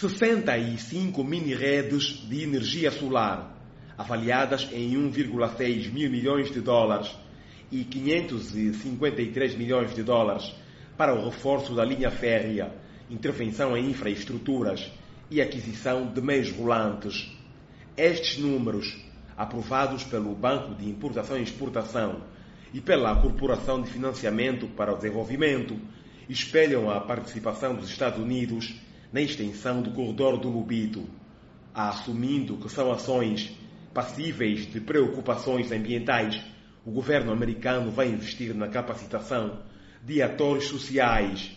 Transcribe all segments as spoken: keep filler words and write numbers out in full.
sessenta e cinco mini-redes de energia solar, avaliadas em um vírgula seis mil milhões de dólares e quinhentos e cinquenta e três milhões de dólares para o reforço da linha férrea, intervenção em infraestruturas e aquisição de meios rolantes. Estes números, aprovados pelo Banco de Importação e Exportação e pela Corporação de Financiamento para o Desenvolvimento, espelham a participação dos Estados Unidos na extensão do corredor do Lobito, assumindo que são ações passíveis de preocupações ambientais. O governo americano vai investir na capacitação de atores sociais,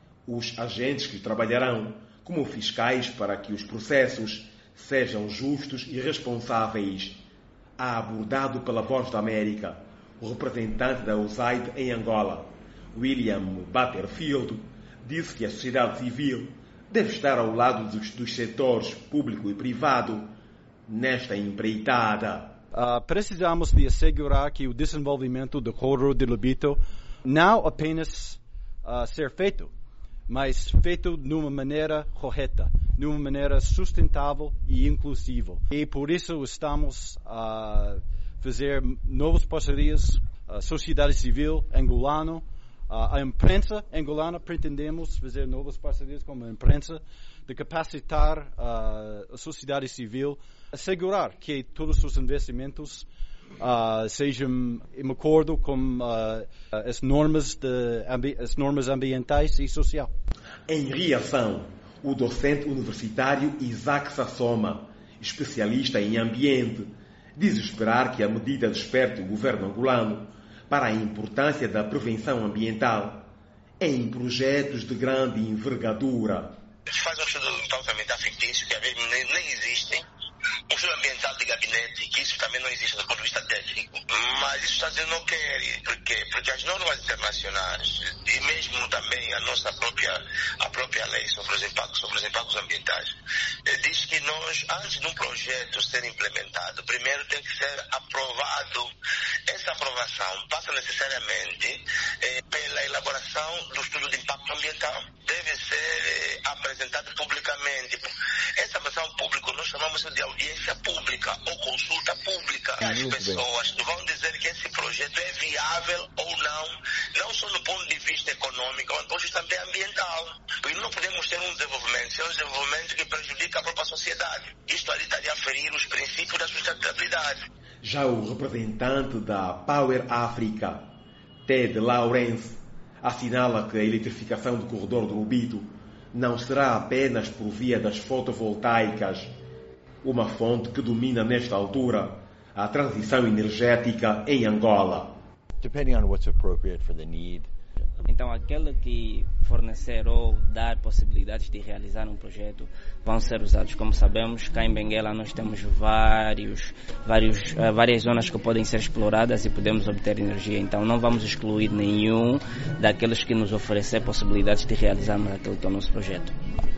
os agentes que trabalharão como fiscais para que os processos sejam justos e responsáveis. Ha abordado pela Voz da América o representante da U S A I D em Angola, William Butterfield, disse que a sociedade civil deve estar ao lado dos, dos setores público e privado nesta empreitada. Uh, precisamos de assegurar que o desenvolvimento do corredor de Lobito não apenas uh, ser feito, mas feito de uma maneira correta, de uma maneira sustentável e inclusiva. E por isso estamos a uh, fazer novas parcerias, a uh, sociedade civil angolana, uh, a imprensa angolana, pretendemos fazer novas parcerias com a imprensa, de capacitar uh, a sociedade civil, assegurar que todos os investimentos uh, sejam em acordo com uh, as normas, de, ambi- as normas ambientais e sociais. Em reação, o docente universitário Isaac Sassoma, especialista em ambiente, diz esperar que a medida desperte o governo angolano para a importância da prevenção ambiental em projetos de grande envergadura. Se faz um estudo de impacto ambiental fictício, que às vezes nem, nem existem, um estudo ambiental de gabinete, que isso também não existe do ponto de vista técnico, mas isso está dizendo não quer. Por quê? Porque as normas internacionais e mesmo também a nossa própria, a própria lei sobre os impactos, sobre os impactos ambientais, eh, diz que nós, antes de um projeto ser implementado, primeiro tem que ser aprovado. Essa aprovação passa necessariamente eh, pela elaboração do estudo de impacto ambiental. Deve ser eh, apresentado publicamente. Essa versão pública nós chamamos de audiência pública ou consulta pública. As pessoas vão dizer que esse projeto é viável ou não, não só do ponto de vista econômico, mas do ponto de vista também ambiental. Porque não podemos ter um desenvolvimento, ser um desenvolvimento que prejudica a própria sociedade. Isto ali estaria a ferir os princípios da sustentabilidade. Já o representante da Power Africa, Ted Lawrence, assinala que a eletrificação do corredor do Lobito não será apenas por via das fotovoltaicas, uma fonte que domina nesta altura a transição energética em Angola. Depending on what's appropriate for the need. Então, aquele que fornecer ou dar possibilidades de realizar um projeto vão ser usados. Como sabemos, cá em Benguela nós temos vários, vários, uh, várias zonas que podem ser exploradas e podemos obter energia. Então, não vamos excluir nenhum daqueles que nos oferecer possibilidades de realizarmos aquele que é o nosso projeto.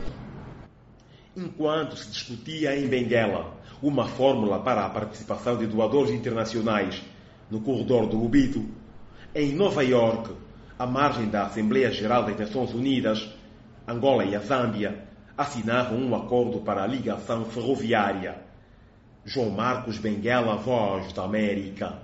Enquanto se discutia em Benguela uma fórmula para a participação de doadores internacionais no corredor do Lobito, em Nova Iorque, à margem da Assembleia Geral das Nações Unidas, Angola e a Zâmbia assinaram um acordo para a ligação ferroviária. João Marcos Benguela, Voz da América.